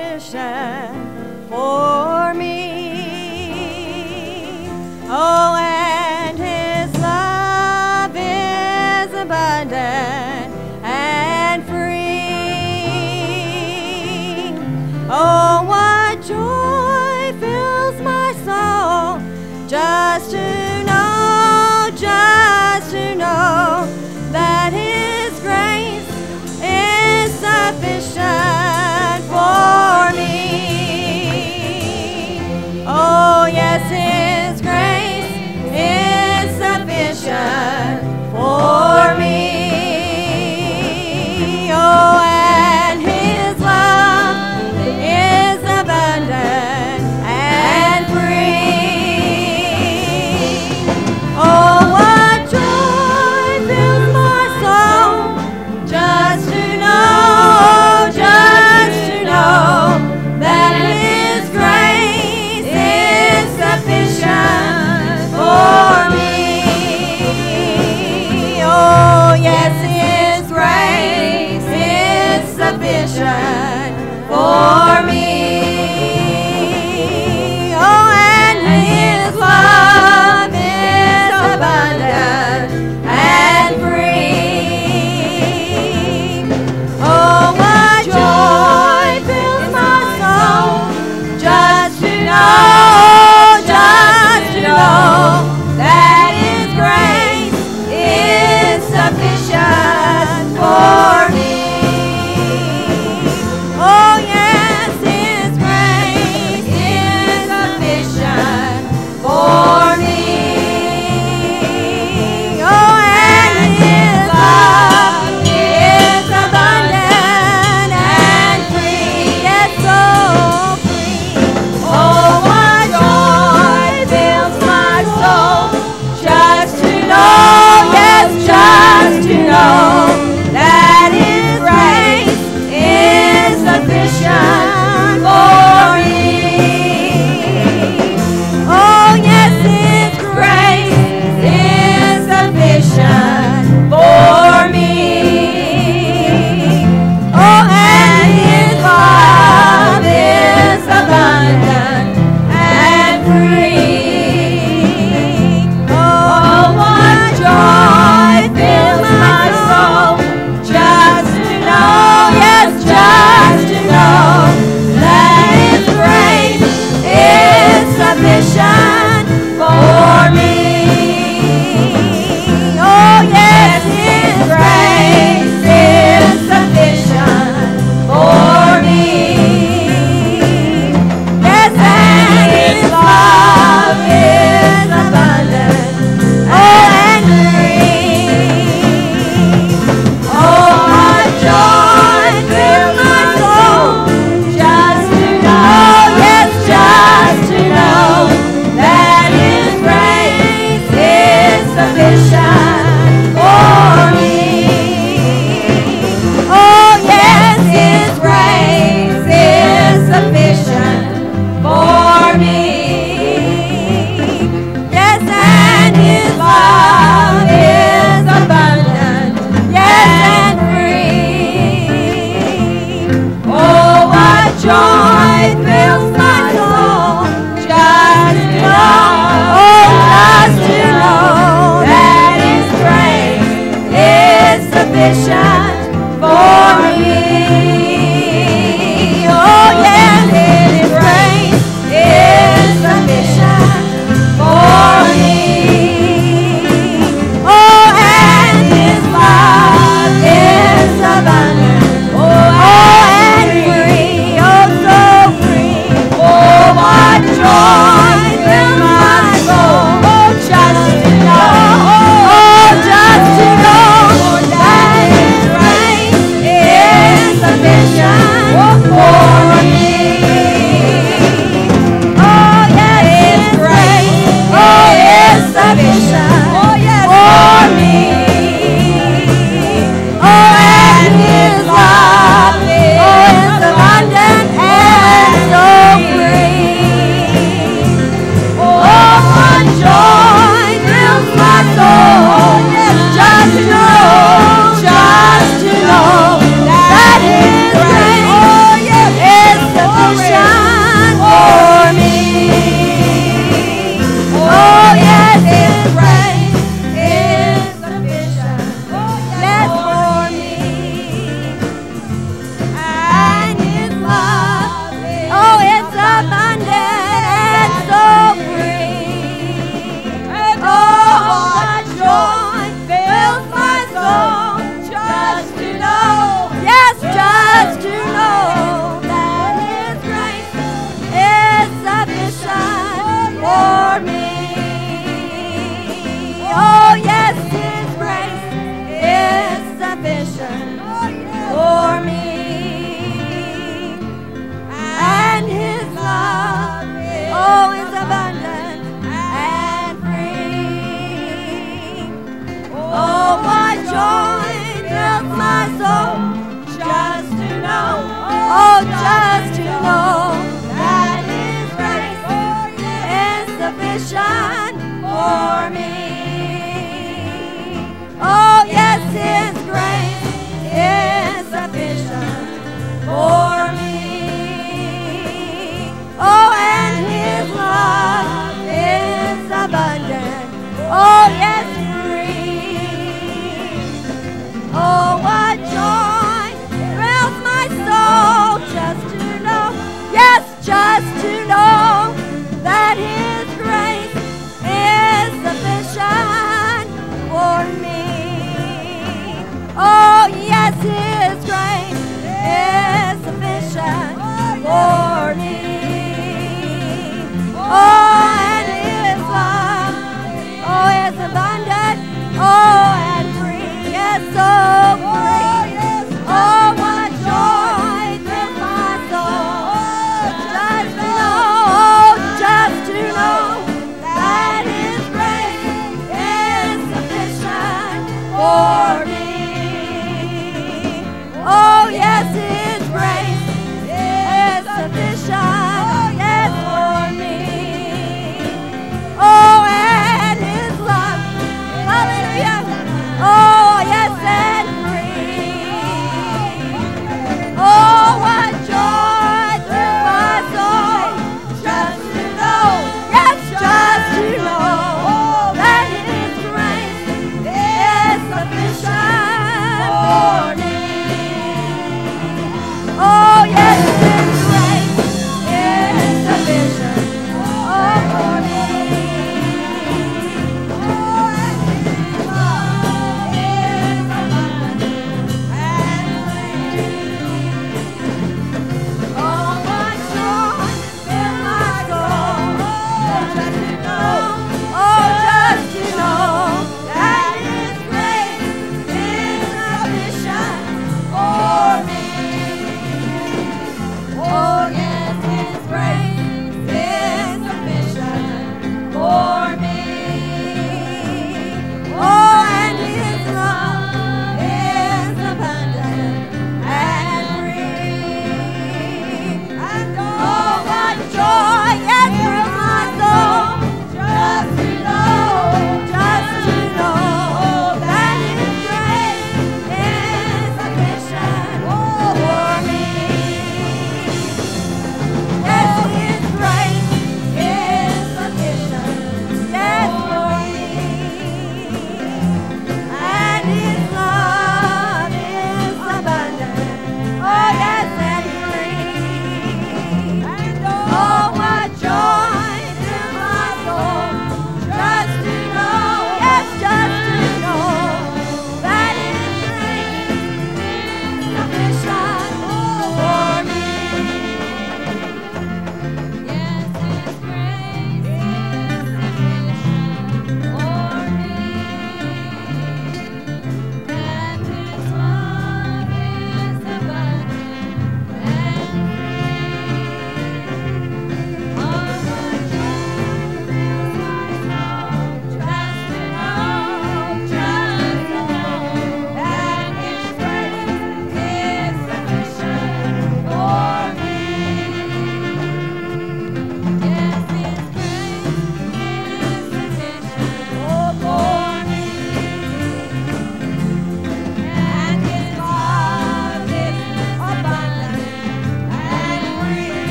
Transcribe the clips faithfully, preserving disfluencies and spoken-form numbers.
sufficient for me. Oh, and His love is abundant and free. Oh, what joy fills my soul just to know, just to know that His grace is sufficient for me. Oh, yes, His grace is sufficient for me. Oh, and His love is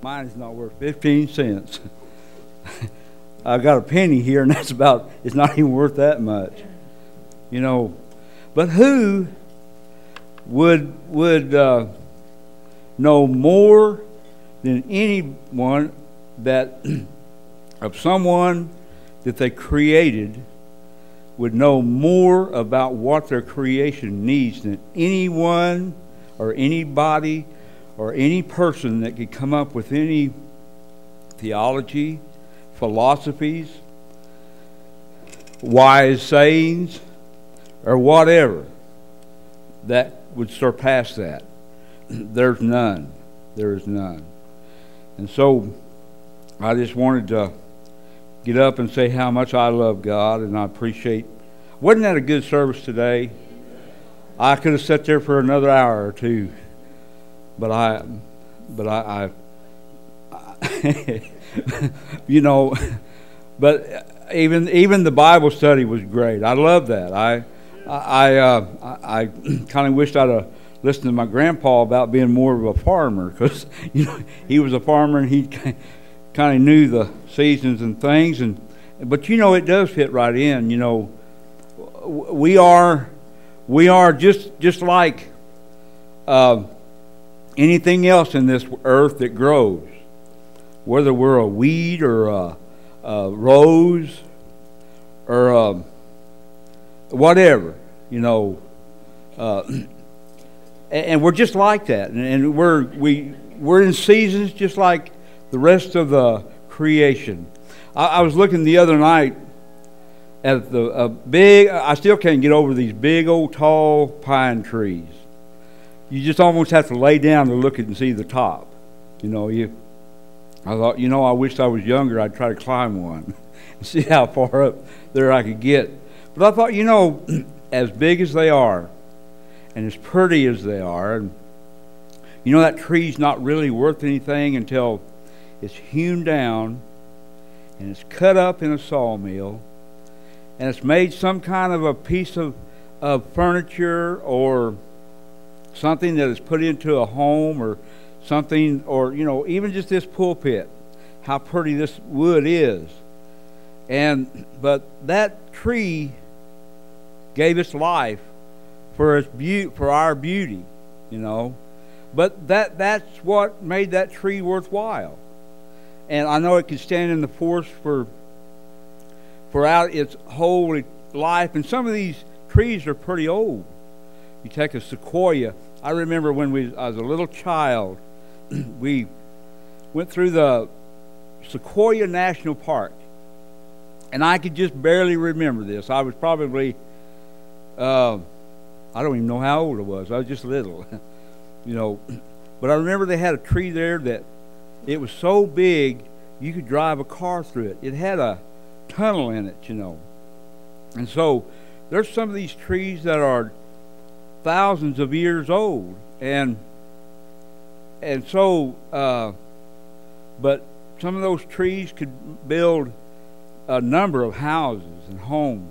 Mine is not worth fifteen cents. I've got a penny here, and that's about, it's not even worth that much. You know, but who would would uh, know more than anyone that of someone that they created would know more about what their creation needs than anyone or anybody or any person that could come up with any theology, philosophies, wise sayings, or whatever that would surpass that. There's none. There is none. And so I just wanted to get up and say how much I love God, and I appreciate. Wasn't that a good service today? I could have sat there for another hour or two, but I, but I, I you know, but even even the Bible study was great. I love that. I, I, uh, I, I kind of wished I'd have listened to my grandpa about being more of a farmer, because you know he was a farmer and he kind of knew the seasons and things. And but you know it does fit right in. You know, we are we are just just like uh, anything else in this earth that grows, whether we're a weed or a, a rose or a, whatever, you know. Uh, and we're just like that, and we're we we're in seasons just like the rest of the creation. I, I was looking the other night at the a big. I still can't get over these big old tall pine trees. You just almost have to lay down to look at and see the top. You know, you. I thought, you know, I wished I was younger. I'd try to climb one and see how far up there I could get. But I thought, you know, as big as they are, and as pretty as they are, and you know that tree's not really worth anything until it's hewn down and it's cut up in a sawmill and it's made some kind of a piece of, of furniture or something that is put into a home or something, or you know, even just this pulpit, how pretty this wood is. And but that tree gave its life for its beauty, for our beauty, you know. But that that's what made that tree worthwhile. And I know it could stand in the forest for for out its whole life. And some of these trees are pretty old. You take a sequoia. I remember when we I was a little child, we went through the Sequoia National Park, and I could just barely remember this. I was probably uh, I don't even know how old I was. I was just little, you know. But I remember they had a tree there that it was so big you could drive a car through it. It had a tunnel in it, you know. And so there's some of these trees that are thousands of years old, and and so uh, but some of those trees could build a number of houses and homes.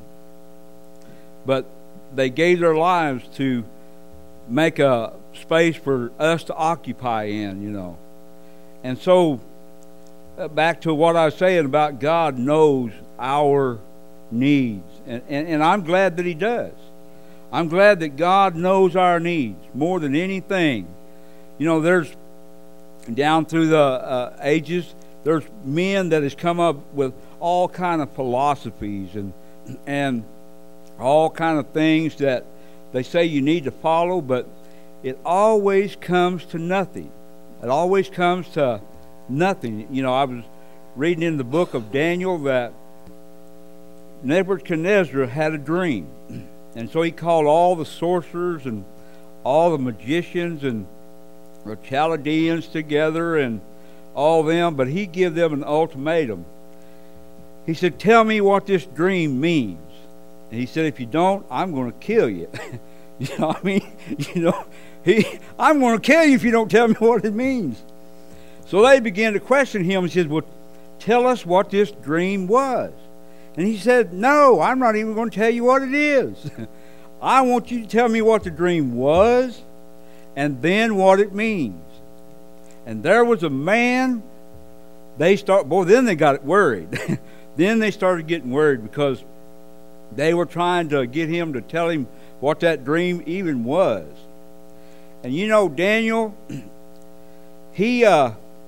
But they gave their lives to make a space for us to occupy in, you know. And so uh, back to what I was saying about God knows our needs. And, and, and I'm glad that He does. I'm glad that God knows our needs more than anything. You know, there's, down through the uh, ages, there's men that has come up with all kind of philosophies and and all kind of things that they say you need to follow, but it always comes to nothing. It always comes to nothing. You know, I was reading in the book of Daniel that Nebuchadnezzar had a dream. And so he called all the sorcerers and all the magicians and the Chaldeans together and all them, but he gave them an ultimatum. He said, tell me what this dream means. And he said, if you don't, I'm going to kill you. You know what I mean? You know, he, I'm going to kill you if you don't tell me what it means. So they began to question him and said, well, tell us what this dream was. And he said, no, I'm not even going to tell you what it is. I want you to tell me what the dream was and then what it means. And there was a man, they start, boy, then they got worried. Then they started getting worried because they were trying to get him to tell him what that dream even was. And you know, Daniel, he, uh,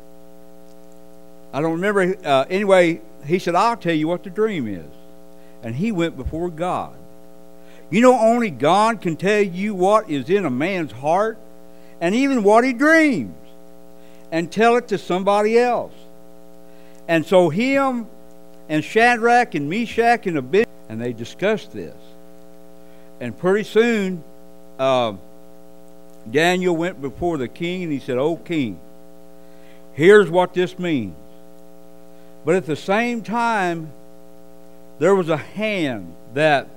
I don't remember, uh, anyway, he said, I'll tell you what the dream is. And he went before God. You know, only God can tell you what is in a man's heart and even what he dreams and tell it to somebody else. And so him and Shadrach and Meshach and Abednego, and they discussed this. And pretty soon, uh, Daniel went before the king and he said, "O king, here's what this means." But at the same time, there was a hand that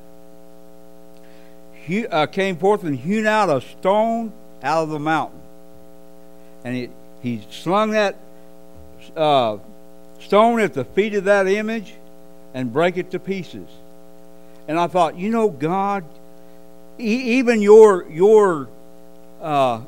he, uh, came forth and hewn out a stone out of the mountain. And it, he slung that uh, stone at the feet of that image and break it to pieces. And I thought, you know, God, e- even your your uh,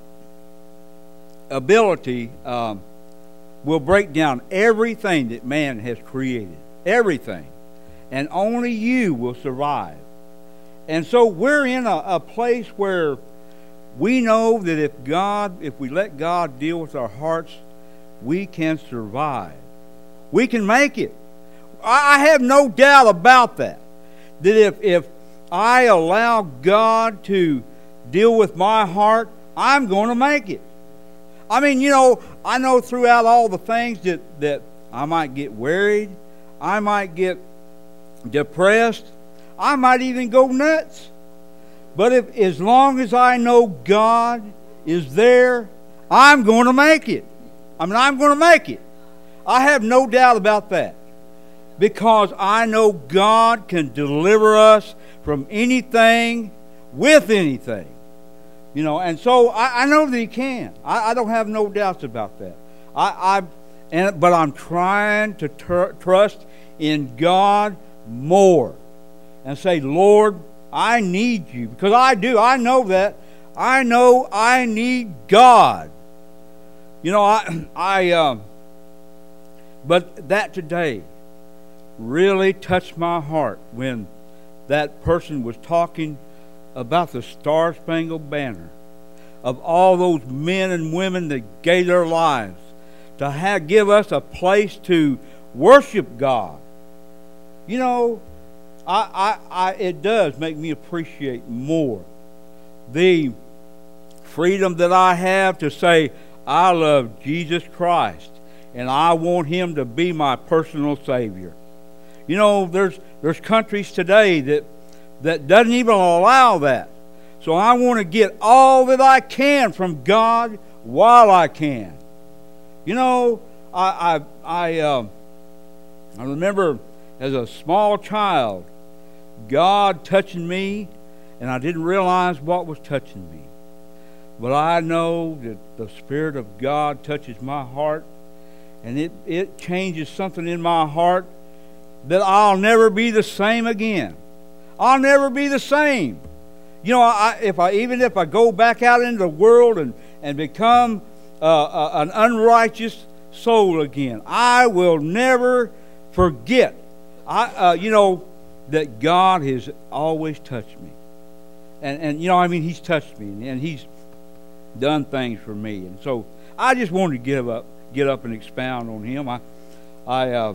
ability um, will break down everything that man has created. Everything. And only you will survive. And so we're in a, a place where we know that if God, if we let God deal with our hearts, we can survive. We can make it. I, I have no doubt about that. That if, if I allow God to deal with my heart, I'm going to make it. I mean, you know, I know throughout all the things that, that I might get worried, I might get depressed, I might even go nuts. But if as long as I know God is there, I'm going to make it. I mean, I'm going to make it. I have no doubt about that. Because I know God can deliver us from anything with anything. You know, and so I, I know that He can. I, I don't have no doubts about that. I, I and but I'm trying to tr- trust in God more. And say, Lord, I need you. Because I do. I know that. I know I need God. You know, I, I, um, but that today really touched my heart when that person was talking about the Star-Spangled Banner. Of all those men and women that gave their lives to have, give us a place to worship God. You know, I, I, I, it does make me appreciate more the freedom that I have to say, I love Jesus Christ and I want Him to be my personal Savior. You know, there's there's countries today that that doesn't even allow that. So I want to get all that I can from God while I can. You know, I I I, uh, I remember as a small child, God touching me, and I didn't realize what was touching me. But I know that the Spirit of God touches my heart, and it, it changes something in my heart that I'll never be the same again. I'll never be the same. You know, I, if I even if I go back out into the world and, and become uh, uh, an unrighteous soul again, I will never forget. I, uh, you know, that God has always touched me. And, and you know, I mean, He's touched me, and He's done things for me. And so I just wanted to give up, get up and expound on Him. I, I uh,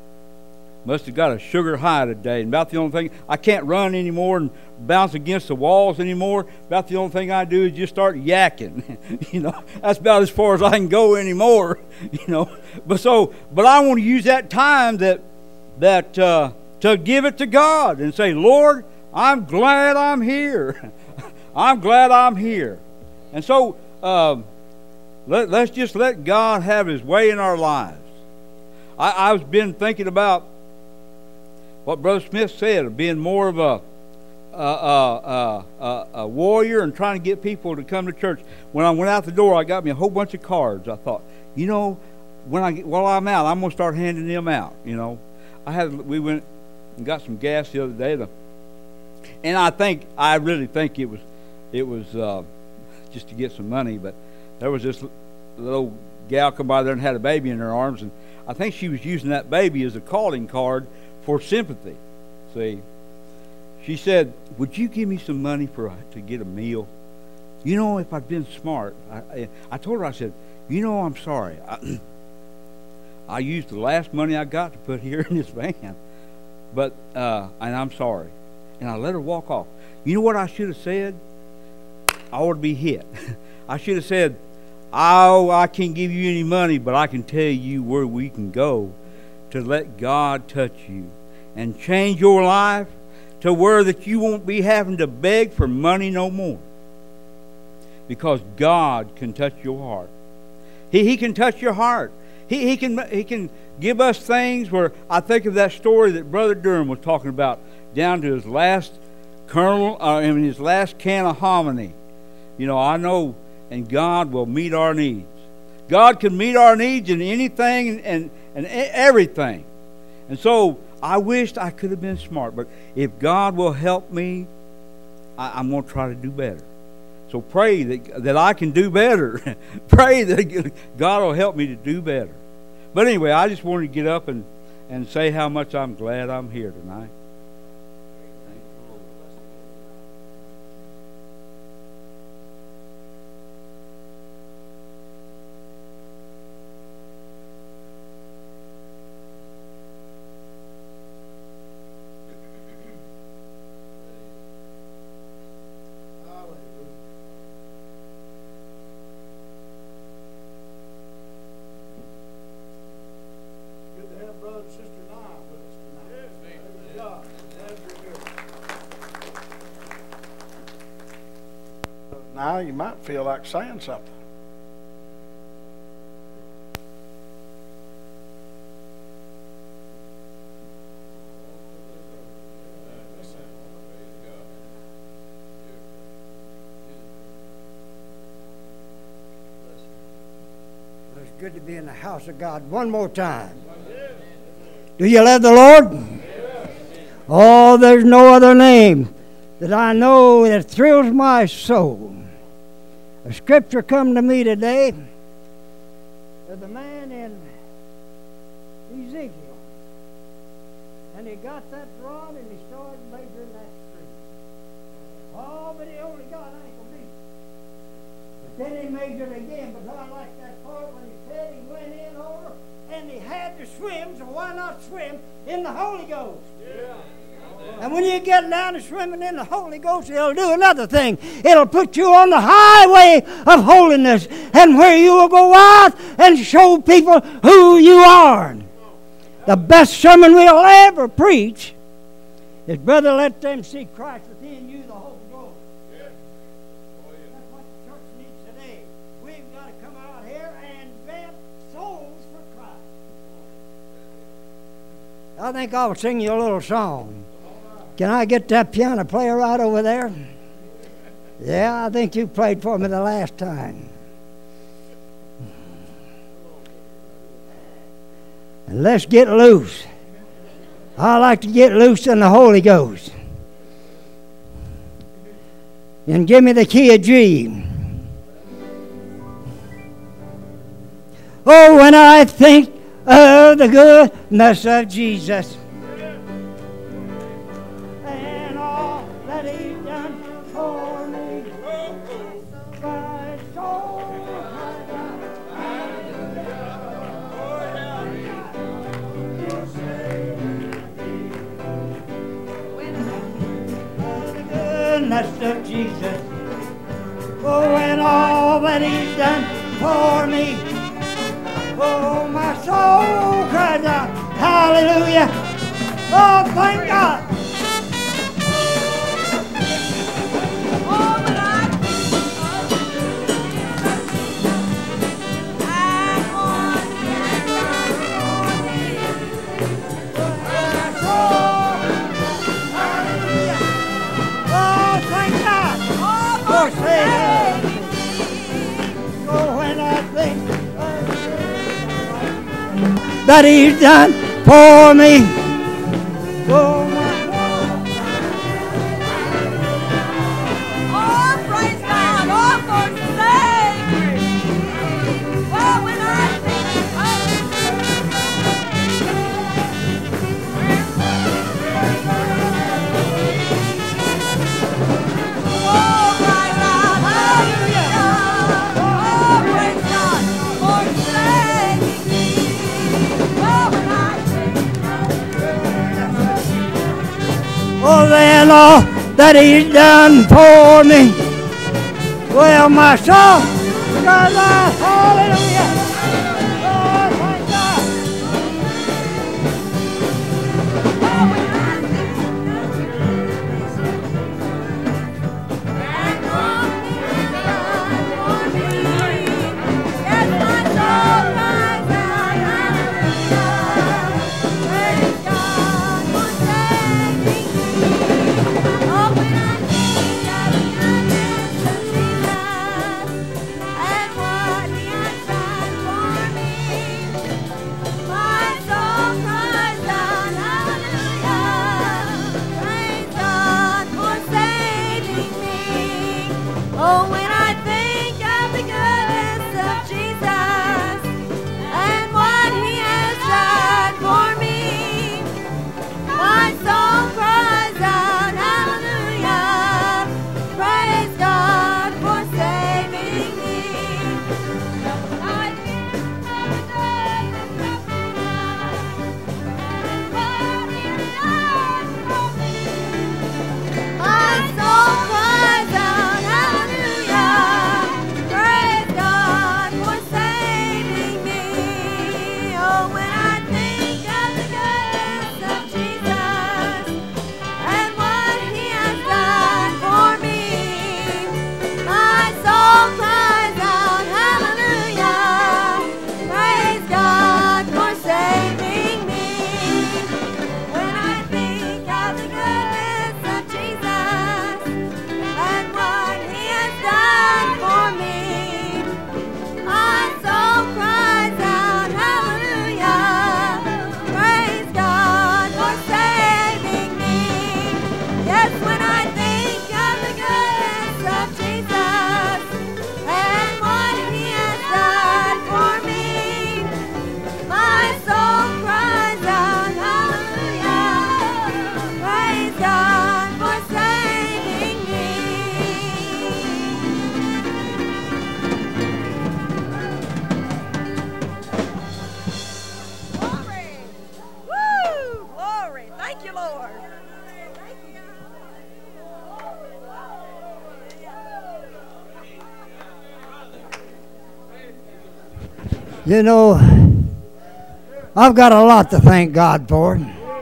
must have got a sugar high today. And about the only thing, I can't run anymore and bounce against the walls anymore. About the only thing I do is just start yakking. You know, that's about as far as I can go anymore. You know, but so, but I want to use that time that that uh, to give it to God and say, Lord, I'm glad I'm here. I'm glad I'm here. And so um, let, let's just let God have His way in our lives. I, I've been thinking about what Brother Smith said, of being more of a, a, a, a, a warrior and trying to get people to come to church. When I went out the door, I got me a whole bunch of cards. I thought, you know, when I while I'm out, I'm going to start handing them out. You know, I had we went and got some gas the other day, the, and I think I really think it was it was uh, just to get some money. But there was this little gal come by there and had a baby in her arms, and I think she was using that baby as a calling card for sympathy. See, she said, "Would you give me some money for a, to get a meal?" You know, if I'd been smart, I, I, I told her, I said, "You know, I'm sorry. I, I used the last money I got to put here in this van, but uh, and I'm sorry." And I let her walk off. You know what I should have said? I ought to be hit. I should have said, "Oh, I can't give you any money, but I can tell you where we can go to let God touch you and change your life to where that you won't be having to beg for money no more. Because God can touch your heart. He, he can touch your heart. He, he can he can give us things where I think of that story that Brother Durham was talking about, down to his last kernel, uh, I mean his last can of hominy. You know, I know, and God will meet our needs. God can meet our needs in anything and, and, and everything. And so I wished I could have been smart, but if God will help me, I, I'm going to try to do better. So pray that, that I can do better. Pray that God will help me to do better. But anyway, I just wanted to get up and, and say how much I'm glad I'm here tonight. Now you might feel like saying something. It's good to be in the house of God one more time. Do you love the Lord? Oh, there's no other name that I know that thrills my soul. A scripture come to me today of the man in Ezekiel. And he got that rod and he started measuring that stream. Oh, but he only got ankle deep. But then he measured again. But I like that part when he said he went in over and he had to swim, so why not swim in the Holy Ghost? Yeah. And when you get down to swimming in the Holy Ghost, it'll do another thing. It'll put you on the highway of holiness, and where you will go out and show people who you are. The best sermon we'll ever preach is, brother, let them see Christ within you, the Holy Ghost. That's what the church needs today. We've got to come out here and vent souls for Christ. I think I'll sing you a little song. Can I get that piano player right over there? Yeah, I think you played for me the last time. And let's get loose. I like to get loose in the Holy Ghost. And give me the key of G. Oh, when I think of the goodness of Jesus, of Jesus, oh, and all that He's done for me. Oh, my soul cries out, hallelujah. Oh, thank God. That He's done for me. Oh, oh, praise God. Oh, for His sake. Oh, when I and all that He's done for me. Well, my soul cries out, hallelujah. Oh, thank God. Oh, when I think of the goodness of Jesus and what He has done for me, my soul cries out, hallelujah. Praise God for saving me. I think of the goodness of Jesus and what He has done for me. My soul cries out, praise God for saving me. Oh, when I think of the goodness of Jesus and what He has done for me, my soul cries out, hallelujah. Praise God for saving me. When I think of the goodness of Jesus and what He has done for me, my soul cries out, hallelujah. Praise God for saving me. Yes, when I think of the goodness of Jesus and what He has done for me, my soul cries out, hallelujah. Praise God for saving me. Glory! Woo! Glory! Thank you, Lord. Thank you. You know, I've got a lot to thank God for.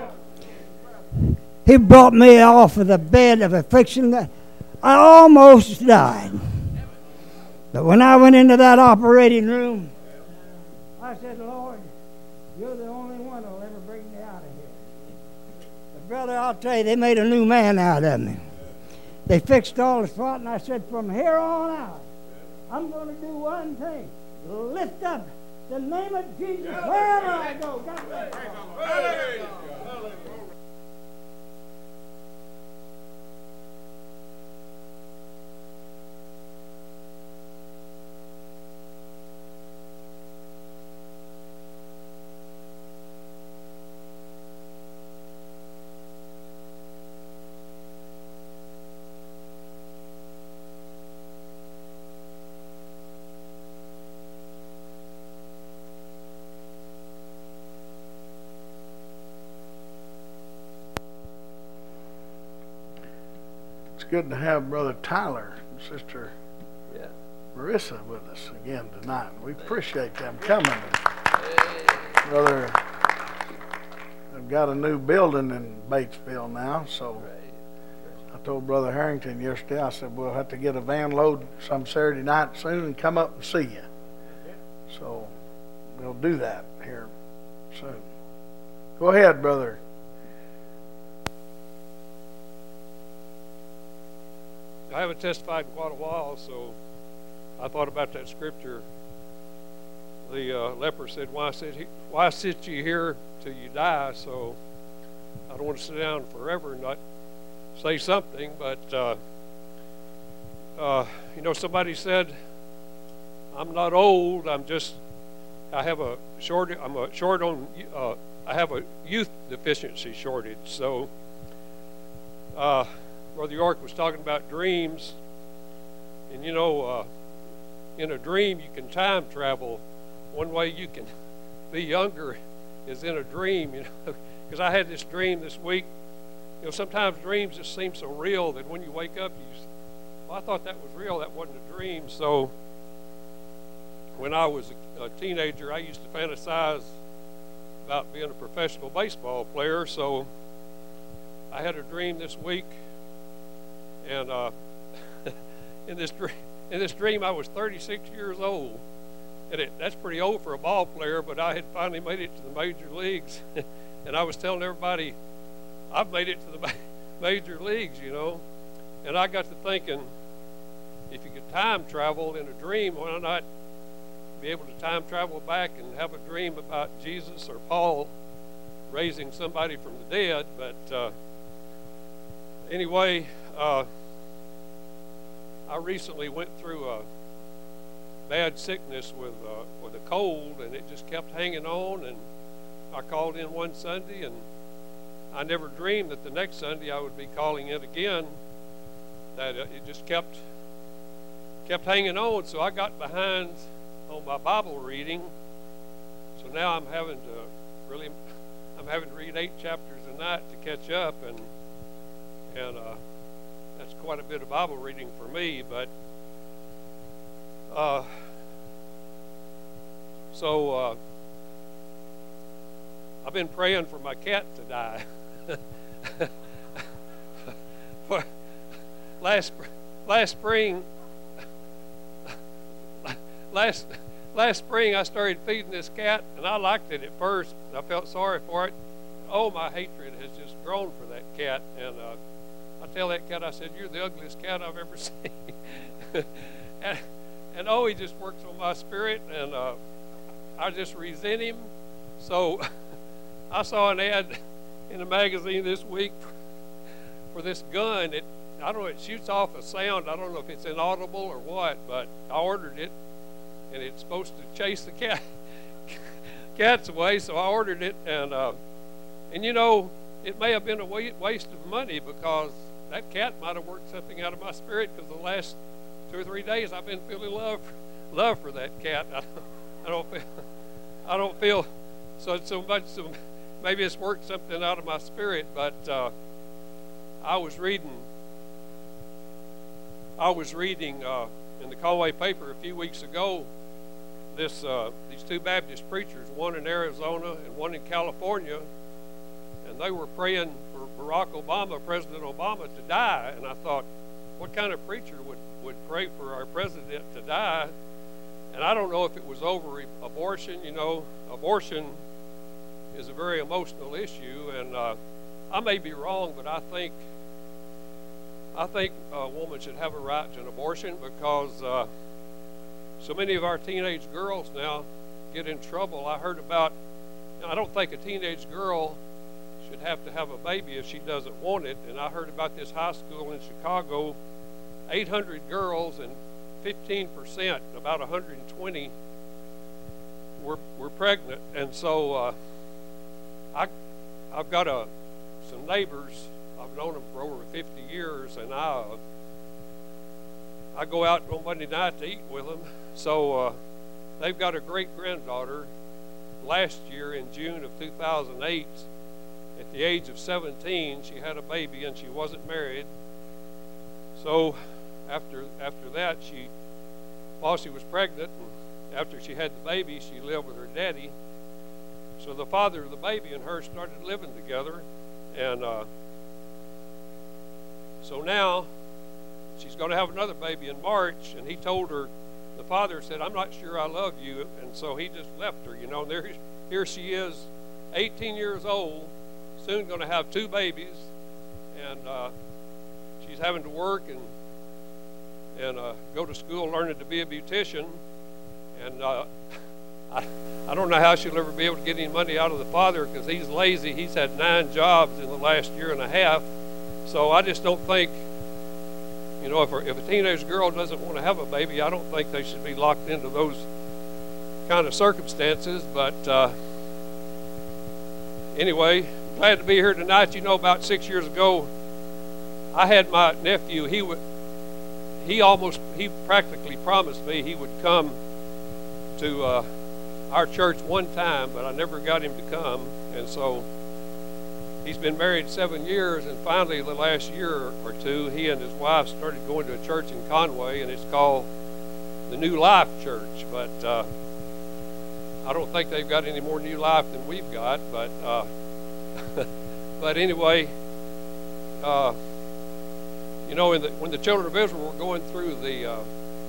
He brought me off of the bed of affliction that I almost died. But when I went into that operating room, I said, Lord, You're the only one that'll ever bring me out of here. But brother, I'll tell you, they made a new man out of me. They fixed all the spot, and I said, from here on out, I'm going to do one thing. Lift up the name of Jesus wherever I go. God bless you. It's good to have Brother Tyler and Sister Yeah. Marissa with us again tonight. We appreciate them coming. Brother, they've got a new building in Batesville now, so I told Brother Harrington yesterday, I said, we'll have to get a van load some Saturday night soon and come up and see you. So we'll do that here soon. Go ahead, Brother. I haven't testified in quite a while, so I thought about that scripture. The uh, leper said, why sit, he, why sit you here till you die? So I don't want to sit down forever and not say something, but uh, uh, you know, somebody said, I'm not old, I'm just, I have a short, I'm a short on, uh, I have a youth deficiency shortage. So uh, Brother York was talking about dreams, and you know, uh, in a dream you can time travel. One way you can be younger is in a dream, you know, because I had this dream this week you know, sometimes dreams just seem so real that when you wake up, you just, well, I thought that was real. That wasn't a dream. So when I was a, a teenager, I used to fantasize about being a professional baseball player. So I had a dream this week, and uh, in this dream, in this dream, I was thirty-six years old, and it, that's pretty old for a ball player. But I had finally made it to the major leagues, and I was telling everybody, I've made it to the ma- major leagues, you know. And I got to thinking, if you could time travel in a dream, why not be able to time travel back and have a dream about Jesus or Paul raising somebody from the dead? But uh, anyway, uh, I recently went through a bad sickness with uh, with a cold, and it just kept hanging on. And I called in one Sunday, and I never dreamed that the next Sunday I would be calling in again. That uh, it just kept kept hanging on. So I got behind on my Bible reading. So now I'm having to really, I'm having to read eight chapters a night to catch up, and and uh, that's quite a bit of Bible reading for me. But uh, so uh, I've been praying for my cat to die. for last last spring. Last last spring, I started feeding this cat, and I liked it at first. I felt sorry for it. Oh, my hatred has just grown for that cat. And uh, I tell that cat, I said, "You're the ugliest cat I've ever seen." and, and oh, he just works on my spirit, and uh, I just resent him. So I saw an ad in a magazine this week for this gun. It, I don't know, it shoots off a sound. I don't know if it's inaudible or what, but I ordered it. And it's supposed to chase the cat cats away, so I ordered it. And uh, and you know, it may have been a waste of money, because that cat might have worked something out of my spirit. Because the last two or three days, I've been feeling love, love for that cat. I, I don't feel, I don't feel so so much. So maybe it's worked something out of my spirit. But uh, I was reading. I was reading uh, in the Conway paper a few weeks ago. This uh, these two Baptist preachers, one in Arizona and one in California, and they were praying for Barack Obama, President Obama, to die. And I thought, what kind of preacher would, would pray for our president to die? And I don't know if it was over abortion. You know, abortion is a very emotional issue, and uh, I may be wrong, but I think I think a woman should have a right to an abortion, because uh, so many of our teenage girls now get in trouble. I heard about, I don't think a teenage girl should have to have a baby if she doesn't want it. And I heard about this high school in Chicago, eight hundred girls, and fifteen percent, about one hundred twenty, were were pregnant. And so uh, I, I've got a, some neighbors. I've known them for over fifty years, and I uh, I go out on Monday night to eat with them. So uh, they've got a great-granddaughter. Last year in June of two thousand eight, at the age of seventeen, she had a baby, and she wasn't married. So after after that, she, while she was pregnant, and after she had the baby, she lived with her daddy. So the father of the baby and her started living together, and uh, so now she's going to have another baby in March, and he told her, the father said, "I'm not sure I love you," and so he just left her, you know. And there, here she is, eighteen years old, soon going to have two babies, and uh, she's having to work and and uh, go to school learning to be a beautician, and uh, I, I don't know how she'll ever be able to get any money out of the father, because he's lazy. He's had nine jobs in the last year and a half, so I just don't think, you know, if a, if a teenage girl doesn't want to have a baby, I don't think they should be locked into those kind of circumstances. But uh, anyway, glad to be here tonight. You know, about six years ago, I had my nephew. He would, he almost, he practically promised me he would come to uh, our church one time, but I never got him to come. And so he's been married seven years, and finally the last year or two, he and his wife started going to a church in Conway, and it's called the New Life Church. But uh, I don't think they've got any more New Life than we've got. But uh, but anyway, uh, you know, in the, when the children of Israel were going through the uh,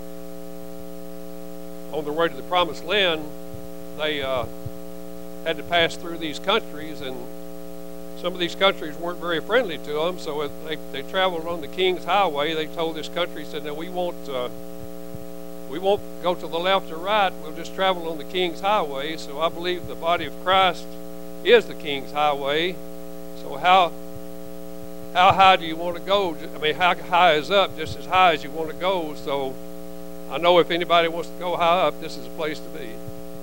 on their way to the Promised Land, they uh, had to pass through these countries, and some of these countries weren't very friendly to them. So if they they traveled on the King's Highway. They told this country, said, "No, we won't uh, we won't go to the left or right. We'll just travel on the King's Highway." So I believe the body of Christ is the King's Highway. So how how high do you want to go? I mean, how high is up? Just as high as you want to go. So I know if anybody wants to go high up, this is a place to be.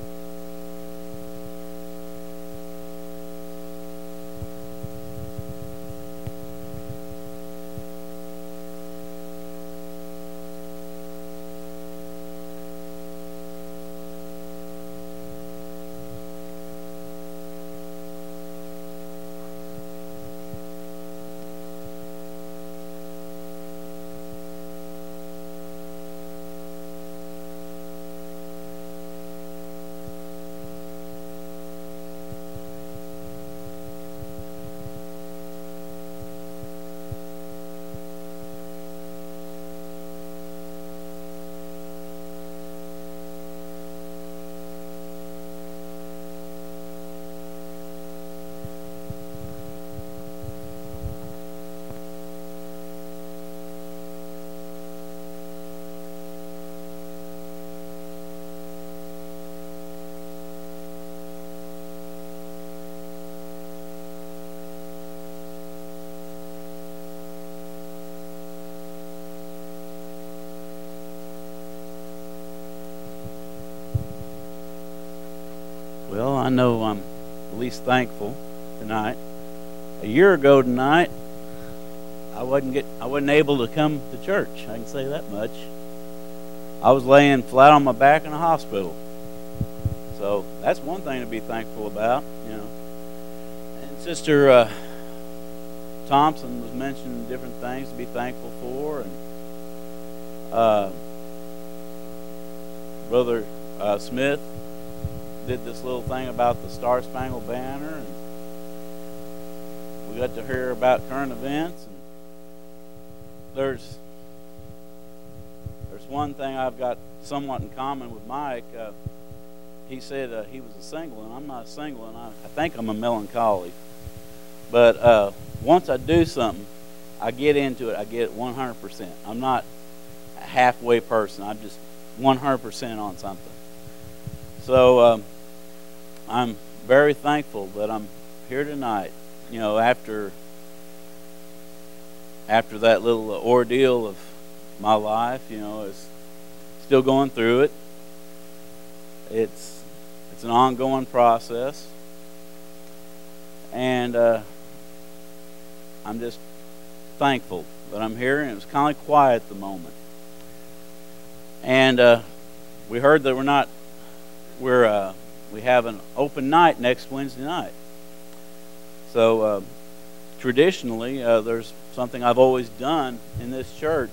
Well, I know I'm at least thankful tonight. A year ago tonight, I wasn't get I wasn't able to come to church. I can say that much. I was laying flat on my back in a hospital. So that's one thing to be thankful about, you know. And Sister uh, Thompson was mentioning different things to be thankful for, and uh, Brother uh, Smith did this little thing about the Star Spangled Banner, and we got to hear about current events. And there's there's one thing I've got somewhat in common with Mike. Uh, he said uh, he was a single, and I'm not a single, and I, I think I'm a melancholy. But uh, once I do something, I get into it. I get it one hundred percent. I'm not a halfway person. I'm just one hundred percent on something. So um, I'm very thankful that I'm here tonight. You know, after after that little ordeal of my life, you know, is still going through it. It's it's an ongoing process, and uh, I'm just thankful that I'm here. And it was kind of quiet at the moment, and uh, we heard that we're not. We're uh, we have an open night next Wednesday night. So uh, traditionally, uh, there's something I've always done in this church.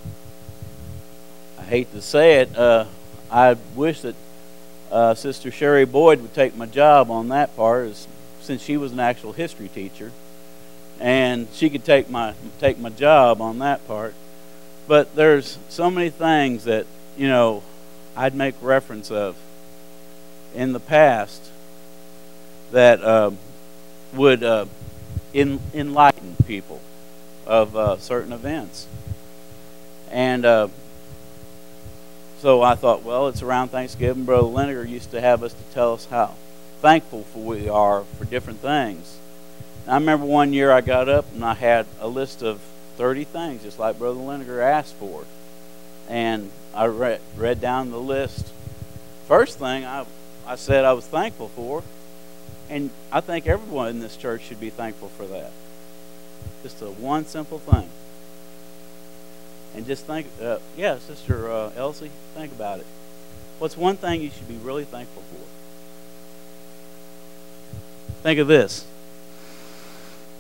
I hate to say it. Uh, I wish that uh, Sister Sherry Boyd would take my job on that part, as, since she was an actual history teacher, and she could take my take my job on that part. But there's so many things that, you know, I'd make reference of in the past that uh, would uh, in, enlighten people of uh, certain events. And uh, so I thought, well, it's around Thanksgiving. Brother Leniger used to have us to tell us how thankful we are for different things. And I remember one year I got up and I had a list of thirty things, just like Brother Leniger asked for. And I read, read down the list. First thing I I said I was thankful for, and I think everyone in this church should be thankful for that. Just a one simple thing. And just think, uh, yeah, Sister uh, Elsie, think about it. What's one thing you should be really thankful for? Think of this.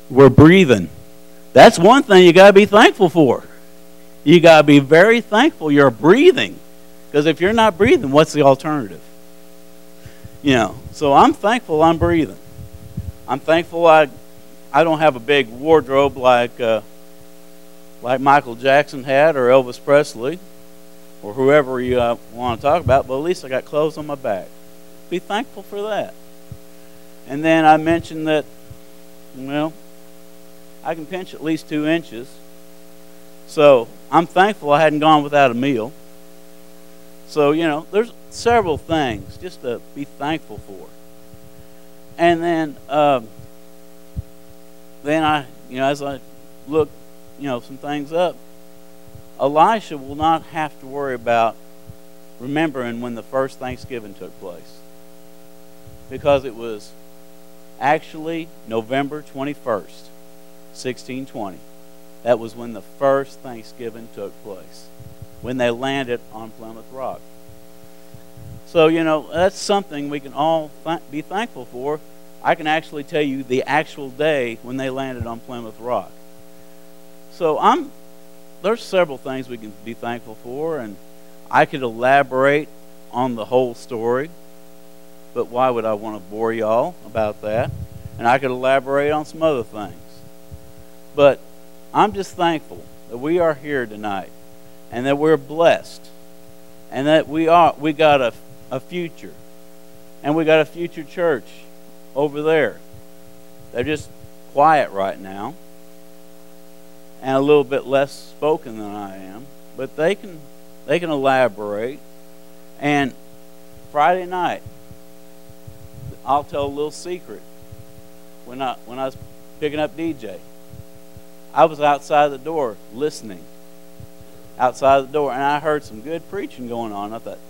we're breathing. That's one thing you got to be thankful for. You got to be very thankful you're breathing. Because if you're not breathing, what's the alternative? You know, so I'm thankful I'm breathing. I'm thankful I I don't have a big wardrobe like uh, like Michael Jackson had or Elvis Presley or whoever you uh, want to talk about, but at least I got clothes on my back. Be thankful for that. And then I mentioned that, well, I can pinch at least two inches. So I'm thankful I hadn't gone without a meal. So, you know, there's several things just to be thankful for. And then, um, then I, you know, as I look, you know, some things up, Elisha will not have to worry about remembering when the first Thanksgiving took place, because it was actually November twenty-first, sixteen twenty. That was when the first Thanksgiving took place, when they landed on Plymouth Rock. So, you know, that's something we can all th- be thankful for. I can actually tell you the actual day when they landed on Plymouth Rock. So I'm there's several things we can be thankful for, and I could elaborate on the whole story, but why would I want to bore y'all about that? And I could elaborate on some other things. But I'm just thankful that we are here tonight, and that we're blessed, and that we are we got a, a future, and we got a future church over there. They're just quiet right now, and a little bit less spoken than I am, but they can they can elaborate. And Friday night, I'll tell a little secret. When I when I was picking up D J, I was outside the door listening. Outside the door, and I heard some good preaching going on. I thought,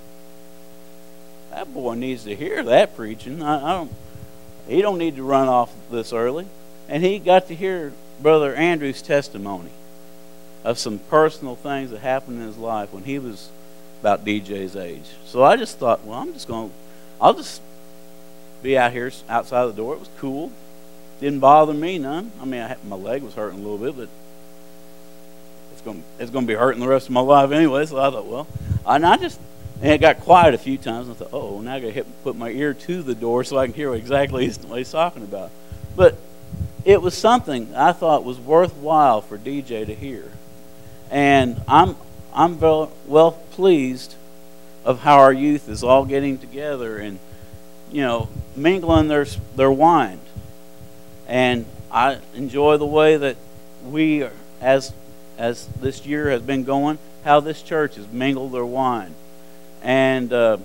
that boy needs to hear that preaching. I, I don't. He don't need to run off this early. And he got to hear Brother Andrew's testimony of some personal things that happened in his life when he was about D J's age. So I just thought, well, I'm just going to, I'll just be out here outside the door. It was cool. Didn't bother me none. I mean, I had, my leg was hurting a little bit, but it's going, it's going to be hurting the rest of my life anyway. So I thought, well, and I just, and it got quiet a few times. And I thought, oh, now I got to put my ear to the door so I can hear exactly what he's talking about. But it was something I thought was worthwhile for D J to hear. And I'm I'm well, well pleased of how our youth is all getting together and, you know, mingling their their wine. And I enjoy the way that we, are, as as this year has been going, how this church has mingled their wine. And uh,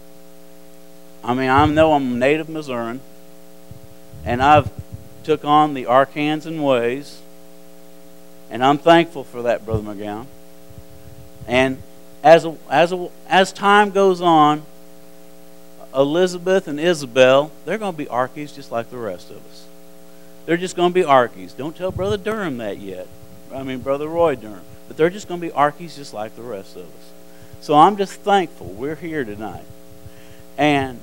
I mean, I know I'm a native Missourian, and I've took on the Arkansan ways, and I'm thankful for that, Brother McGowan. And as a, as a, as time goes on, Elizabeth and Isabel, they're going to be Arkies just like the rest of us. They're just going to be Arkies. Don't tell Brother Durham that yet. I mean, Brother Roy Durham. But they're just going to be Arkies just like the rest of us. So I'm just thankful we're here tonight. And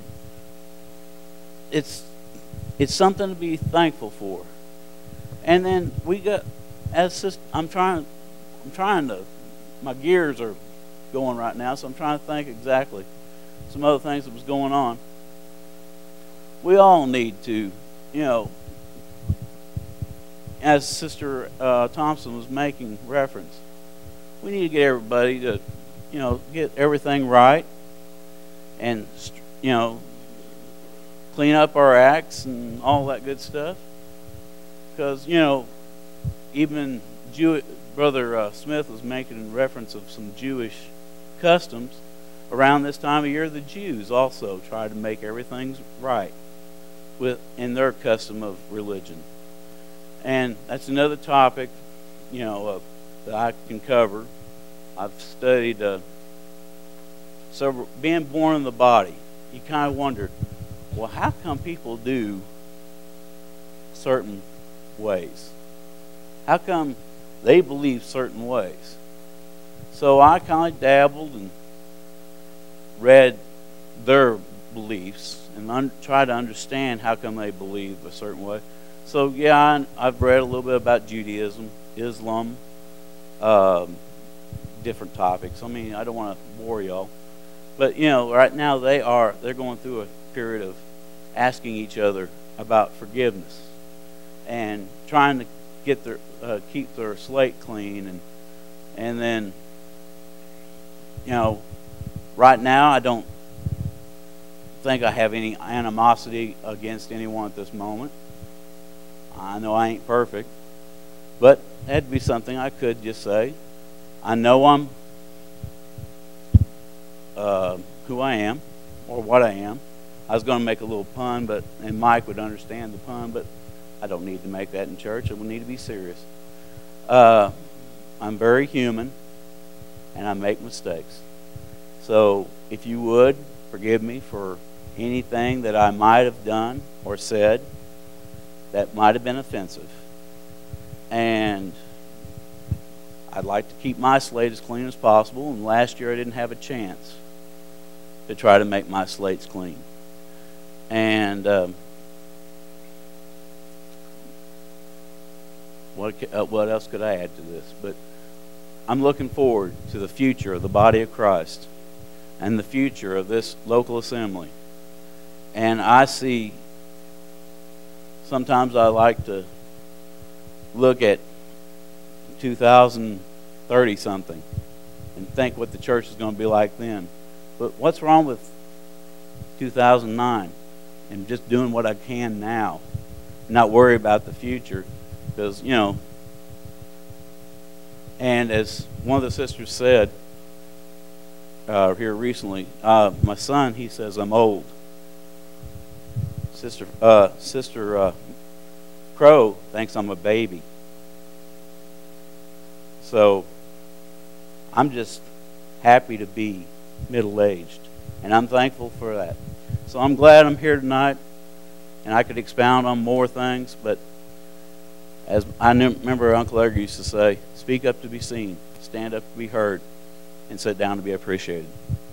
it's it's something to be thankful for. And then we got, as sister, I'm trying, I'm trying to, my gears are going right now, so I'm trying to think exactly some other things that was going on. We all need to, you know, as Sister uh, Thompson was making reference, we need to get everybody to, you know, get everything right and, you know, clean up our acts and all that good stuff. Because, you know, even Jew- Brother uh, Smith was making reference of some Jewish customs. Around this time of year, the Jews also try to make everything right with in their custom of religion. And that's another topic, you know, uh, that I can cover. I've studied uh, several, being born in the body. You kind of wonder, well, how come people do certain ways? How come they believe certain ways? So I kind of dabbled and read their beliefs and un- tried to understand how come they believe a certain way. So, yeah, I, I've read a little bit about Judaism, Islam, um, different topics. I mean, I don't want to bore y'all. But, you know, right now they are, they're going through a period of asking each other about forgiveness and trying to get their, uh, keep their slate clean. And, and then, you know, right now I don't think I have any animosity against anyone at this moment. I know I ain't perfect, but that'd be something I could just say. I know I'm uh, who I am, or what I am. I was going to make a little pun, but and Mike would understand the pun, but I don't need to make that in church. I would need to be serious. Uh, I'm very human, and I make mistakes. So if you would, forgive me for anything that I might have done or said that might have been offensive. And I'd like to keep my slate as clean as possible, and last year I didn't have a chance to try to make my slates clean. And um, what, uh, what else could I add to this? But I'm looking forward to the future of the body of Christ and the future of this local assembly. And I see, sometimes I like to look at two thousand thirty something and think what the church is going to be like then. But what's wrong with two thousand nine and just doing what I can now, not worry about the future? Because, you know, and as one of the sisters said uh, here recently, uh, my son, he says, I'm old. Sister, uh, Sister uh, Crow thinks I'm a baby. So I'm just happy to be middle-aged, and I'm thankful for that. So I'm glad I'm here tonight, and I could expound on more things, but as I remember Uncle Edgar used to say, speak up to be seen, stand up to be heard, and sit down to be appreciated.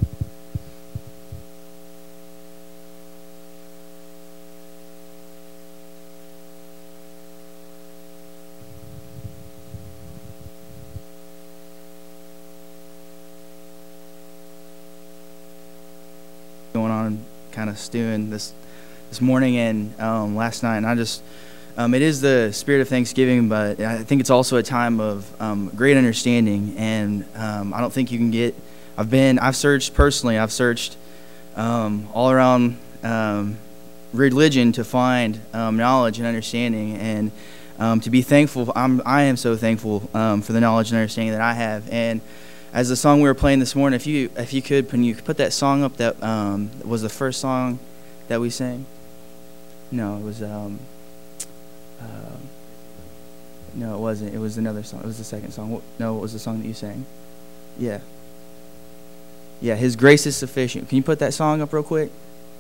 Going on, kind of stewing this this morning and um, last night, and I just um, it is the spirit of Thanksgiving, but I think it's also a time of um, great understanding. And um, I don't think you can get. I've been. I've searched personally. I've searched um, all around um, religion to find um, knowledge and understanding, and um, to be thankful. I'm. I am so thankful um, for the knowledge and understanding that I have. And as the song we were playing this morning, if you if you could, can you put that song up that um, was the first song that we sang? No, it was. Um, uh, no, it wasn't. It was another song. It was the second song. What, no, what was the song that you sang? Yeah. Yeah, His grace is sufficient. Can you put that song up real quick?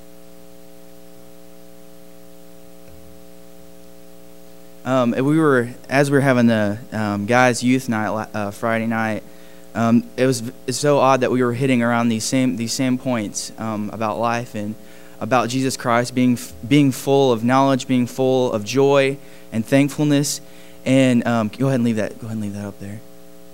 Um, we were as we were having the um, guys' youth night uh, Friday night. Um, it was it's so odd that we were hitting around these same these same points um, about life and about Jesus Christ being being full of knowledge, being full of joy and thankfulness. And um, go ahead and leave that. Go ahead and leave that up there.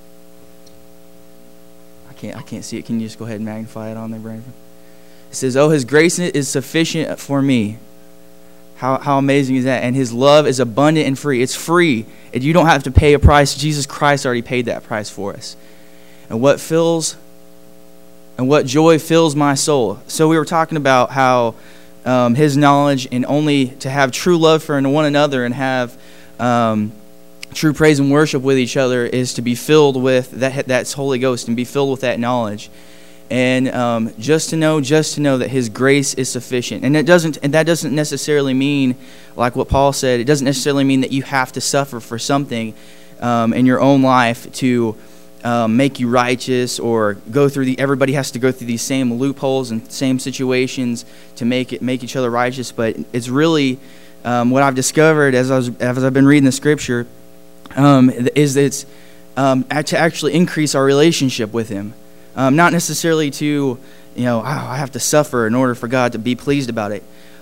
I can't I can't see it. Can you just go ahead and magnify it on there, Brandon? It says, "Oh, His grace is sufficient for me." How how amazing is that? And His love is abundant and free. It's free, and you don't have to pay a price. Jesus Christ already paid that price for us. And what fills and what joy fills my soul. So we were talking about how um, His knowledge, and only to have true love for one another and have um, true praise and worship with each other is to be filled with that that's Holy Ghost and be filled with that knowledge. And um, just to know, just to know that His grace is sufficient. And it doesn't, and that doesn't necessarily mean, like what Paul said, it doesn't necessarily mean that you have to suffer for something um, in your own life to Um, make you righteous, or go through the. Everybody has to go through these same loopholes and same situations to make it make each other righteous. But it's really um, what I've discovered as I was as I've been reading the Scripture um, is that it's um, to actually increase our relationship with Him, um, not necessarily to you know oh, I have to suffer in order for God to be pleased about it.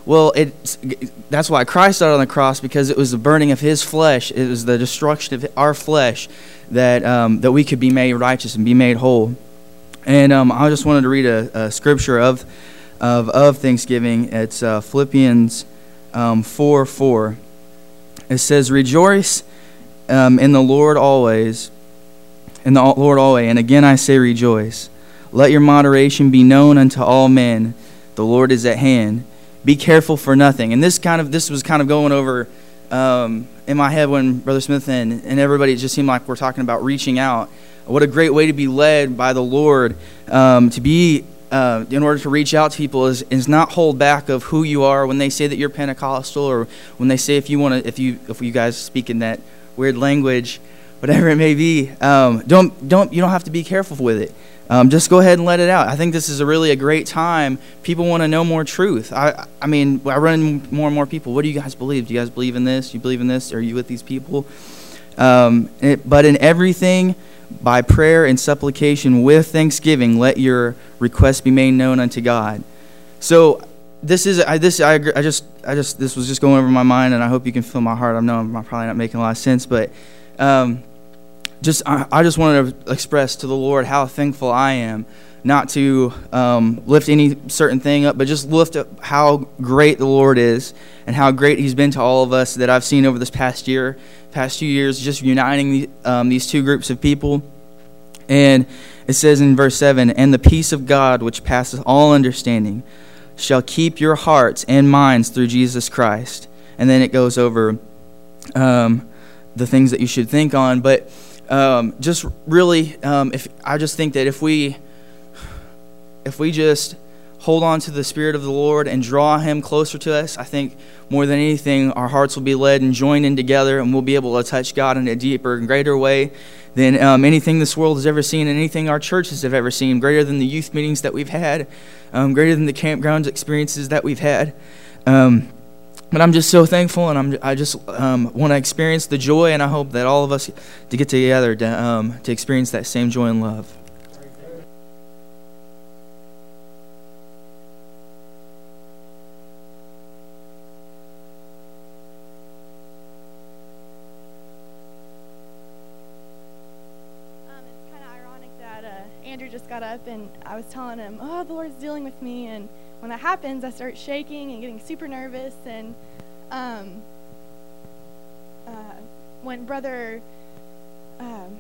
Well, it's, that's why Christ died on the cross, because it was the burning of his flesh. It was the destruction of our flesh that um, that we could be made righteous and be made whole. And um, I just wanted to read a, a scripture of of of Thanksgiving. It's uh, Philippians um, four four. It says, "Rejoice um, in the Lord always, in the Lord always. And again I say, rejoice. Let your moderation be known unto all men. The Lord is at hand. Be careful for nothing." And this kind of this was kind of going over um, in my head when Brother Smith and, and everybody, it just seemed like we're talking about reaching out. What a great way to be led by the Lord, um, to be uh, in order to reach out to people is, is not hold back of who you are when they say that you're Pentecostal, or when they say if you want to if you if you guys speak in that weird language, whatever it may be. Um, don't don't you don't have to be careful with it. Um, just go ahead and let it out. I think this is a really a great time. People want to know more truth. I I mean, I run into more and more people. What do you guys believe? Do you guys believe in this? Do you believe in this? Are you with these people? Um, it, but in everything, by prayer and supplication with thanksgiving, let your requests be made known unto God. So this is I this I agree, I just I just this was just going over my mind, and I hope you can feel my heart. I know I'm probably not making a lot of sense, but. Um, Just I, I just wanted to express to the Lord how thankful I am, not to um, lift any certain thing up, but just lift up how great the Lord is and how great He's been to all of us that I've seen over this past year, past few years, just uniting the, um, these two groups of people. And it says in verse seven, "And the peace of God, which passeth all understanding, shall keep your hearts and minds through Jesus Christ." And then it goes over um, the things that you should think on, but. Um, just really, um, if I just think that if we, if we just hold on to the Spirit of the Lord and draw Him closer to us, I think more than anything, our hearts will be led and joined in together, and we'll be able to touch God in a deeper and greater way than um, anything this world has ever seen and anything our churches have ever seen, greater than the youth meetings that we've had, um, greater than the campgrounds experiences that we've had. Um, But I'm just so thankful, and I'm I just um, want to experience the joy, and I hope that all of us to get together to um, to experience that same joy and love. Um, it's kind of ironic that uh, Andrew just got up, and I was telling him, "Oh, the Lord's dealing with me," and when that happens, I start shaking and getting super nervous. And um, uh, when brother, um,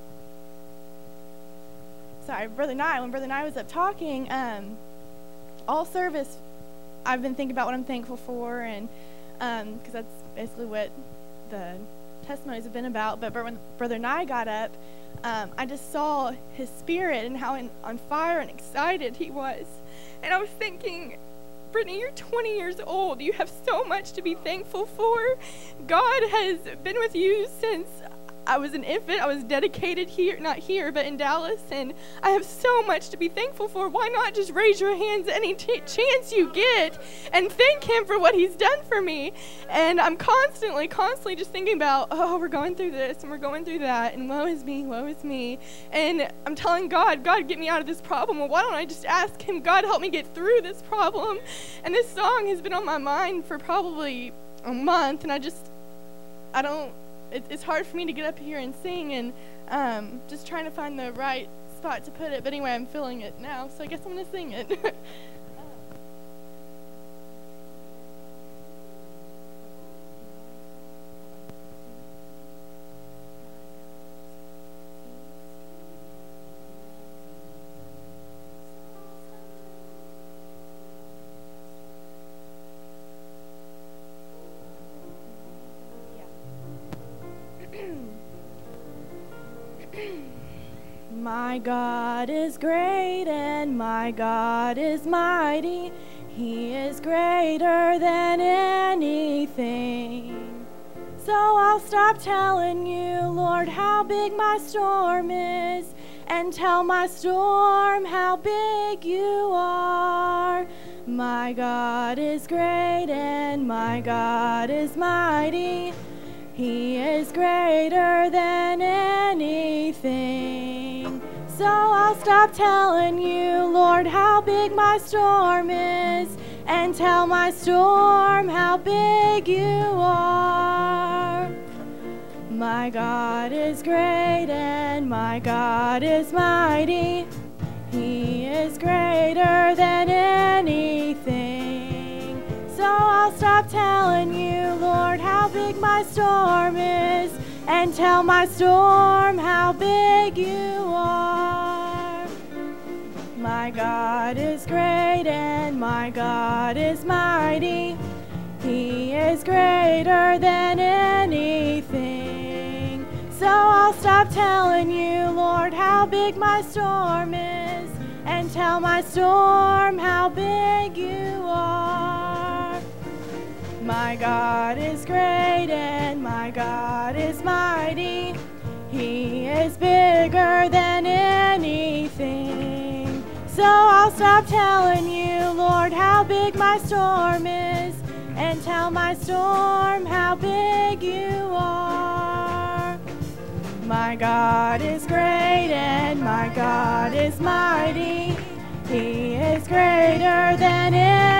sorry, brother Nye, when brother Nye was up talking, um, all service, I've been thinking about what I'm thankful for, and because um, that's basically what the testimonies have been about. But when brother Nye got up, um, I just saw his spirit and how in, on fire and excited he was. And I was thinking, Brittany, you're twenty years old. You have so much to be thankful for. God has been with you since I was an infant. I was dedicated here, not here, but in Dallas. And I have so much to be thankful for. Why not just raise your hands any t- chance you get and thank Him for what He's done for me? And I'm constantly, constantly just thinking about, oh, we're going through this and we're going through that. And woe is me, woe is me. And I'm telling God, God, get me out of this problem. Well, why don't I just ask Him, God, help me get through this problem? And this song has been on my mind for probably a month. And I just, I don't, it, it's hard for me to get up here and sing, and um, just trying to find the right spot to put it. But anyway, I'm feeling it now, so I guess I'm going to sing it. My God is great and my God is mighty. He is greater than anything. So I'll stop telling you, Lord, how big my storm is, and tell my storm how big you are. My God is great and my God is mighty. He is greater than anything. So I'll stop telling you, Lord, how big my storm is, and tell my storm how big you are. My God is great and my God is mighty. He is greater than anything. So I'll stop telling you, Lord, how big my storm is, and tell my storm how big you are. My God is great and my God is mighty. He is greater than anything. So I'll stop telling you, Lord, how big my storm is, and tell my storm how big you are. My God is great and my God is mighty. He is bigger than anything. So I'll stop telling you, Lord, how big my storm is, and tell my storm how big you are. My God is great and my God is mighty. He is greater than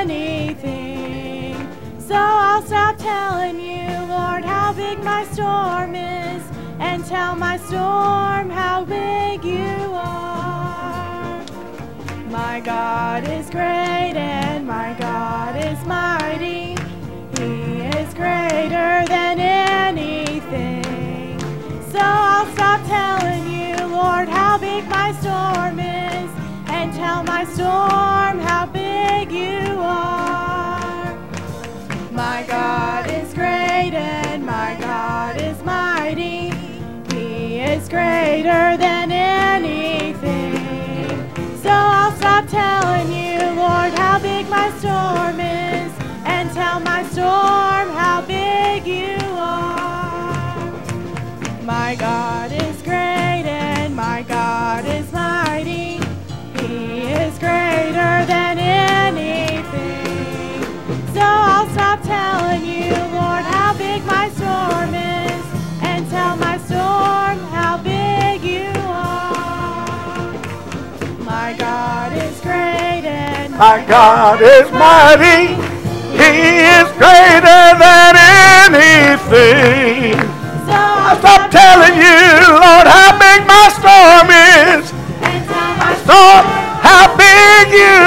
anything. So I'll stop telling you, Lord, how big my storm is, and tell my storm how big you are. My God is great and my God is mighty. He is greater than anything. So I'll stop telling you, Lord, how big my storm is, and tell my storm how big you are. My God is great and my God is mighty. He is greater than anything. So I'll stop telling you, Lord, how big my storm is, and tell my storm how big you are. My God is great and my God is mighty. He is greater than anything. So I'll stop telling you, Lord, how big my storm is, and tell my storm how big you are. My God is great and My God is mighty. He is greater than anything. so I stop telling you, Lord, how big my storm is, and tell my storm, how big you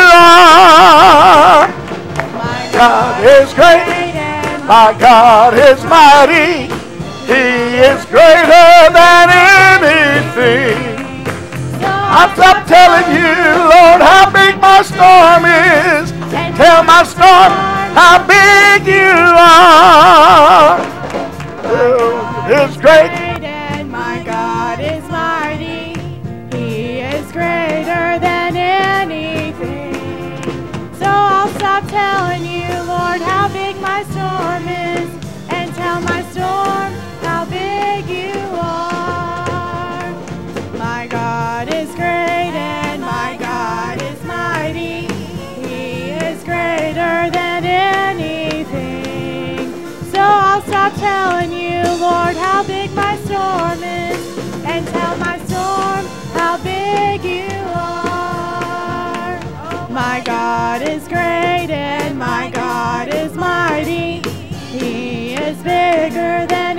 are. My God is great. and My God is mighty. He is greater than anything. so I stop telling you, Lord, how big my storm is. Tell my storm how big you are. Oh, it's great. and my God is mighty. He is greater than anything. So I'll stop telling you, Lord, how big my storm is, and tell my storm how big you are. My God is great and my God is mighty. He is greater than anything. So I'll stop telling you, Lord, how big my storm is, and tell my storm how big you are. My God is great and my God is mighty. He is bigger than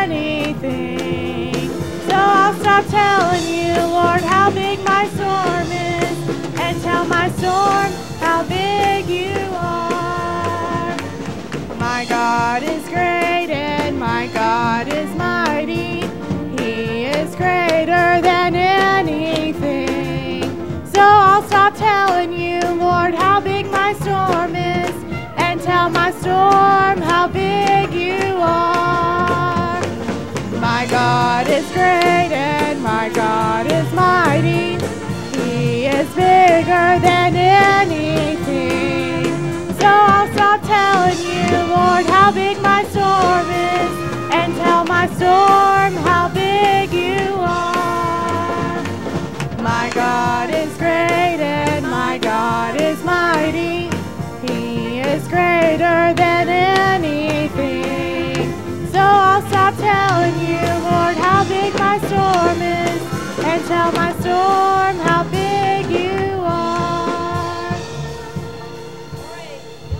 anything. So I'll stop telling you, Lord, how big my storm is, and tell my storm how big you are. My God is great and my God is mighty. He is greater than anything. So I'll stop telling you, Lord, how big my storm is, and tell my storm how big you are. My God is great and my God is mighty. He is bigger than anything. So I'll stop telling you, Lord, how big my storm is, and tell my storm how big you are. My God is great and my God is mighty. He is greater than anything. So I'll stop telling you, Lord, how big my storm is, and tell my storm how big you are.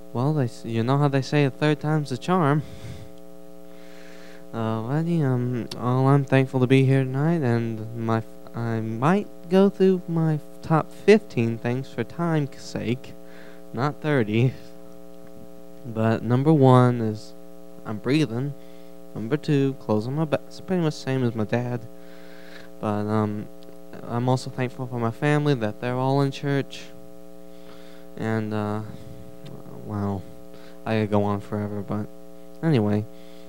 well, they s- you know how they say a third time's a charm. Uh, Buddy, um, all I'm thankful to be here tonight, and my f- I might go through my f- top fifteen things for time's sake, not thirty. But number one is I'm breathing. Number two, closing my back. It's pretty much the same as my dad. But um, I'm also thankful for my family that they're all in church. And uh, well, I could go on forever, but anyway.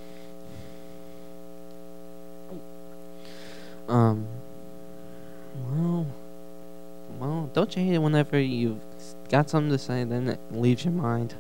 Um. Well, well, don't you hate it whenever you've got something to say, then it leaves your mind?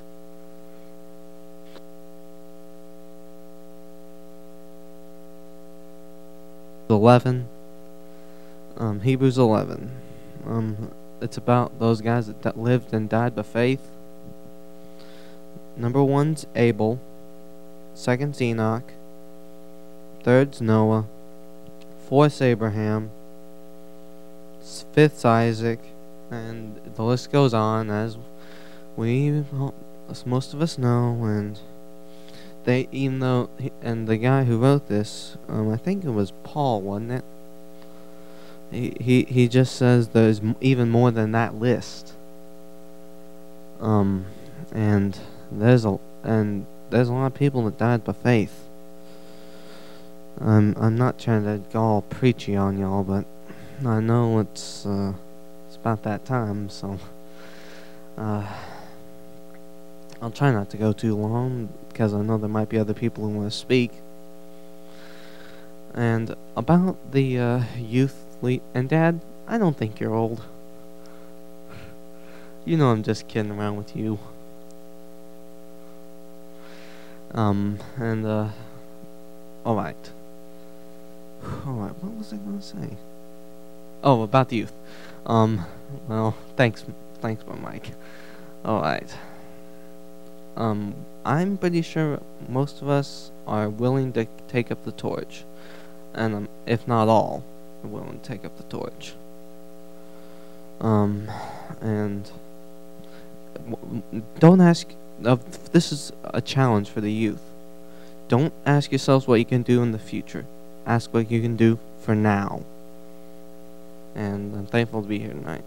eleven. Um, Hebrews eleven. Um, it's about those guys that d- lived and died by faith. Number one's Abel. Second's Enoch. Third's Noah. Fourth's Abraham. S- Fifth's Isaac. And the list goes on, as we, well, as most of us know. And they, even though, he, and the guy who wrote this, um, I think it was Paul, wasn't it? He he he just says there's m- even more than that list. Um, and there's a and there's a lot of people that died by faith. I'm I'm not trying to go all preachy on y'all, but I know it's uh, it's about that time, so uh, I'll try not to go too long because I know there might be other people who want to speak. And about the uh, youth le- and Dad, I don't think you're old. You know I'm just kidding around with you. Um, and uh, all right. All right. What was I gonna say? Oh, about the youth. Um, well, thanks, thanks, my Mike. All right. Um, I'm pretty sure most of us are willing to take up the torch, and um, if not all, are willing to take up the torch. Um, and w- w- don't ask. Uh, this is a challenge for the youth. Don't ask yourselves what you can do in the future. Ask what you can do for now. And I'm thankful to be here tonight.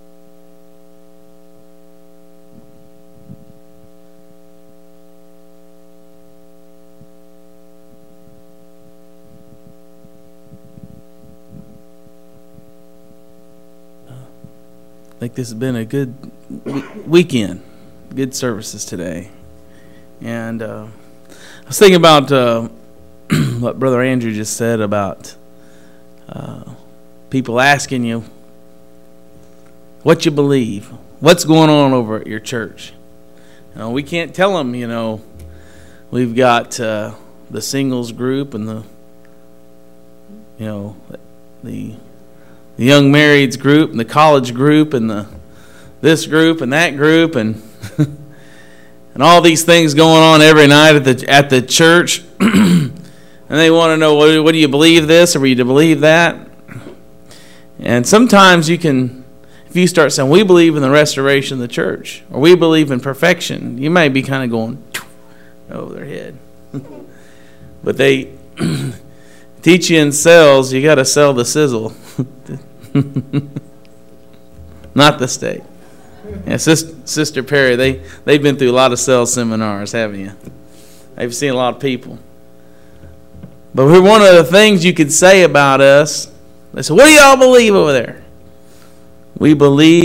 I think this has been a good w- weekend. Good services today. And uh, I was thinking about uh, what Brother Andrew just said about uh, people asking you what you believe, what's going on over at your church. You know, we can't tell them, you know, we've got uh, the singles group and the, you know, the the young marrieds group and the college group and the this group and that group and and all these things going on every night at the at the church. And they want to know, what, what do you believe this or do you believe that? And sometimes you can, if you start saying, we believe in the restoration of the church, or we believe in perfection, you might be kind of going over their head. But they teach you in sales, you got to sell the sizzle, not the steak. Yeah, Sister, Sister Perry, they, they've been through a lot of sales seminars, haven't you? They've seen a lot of people. But one of the things you could say about us, they say, what do y'all believe over there? We believe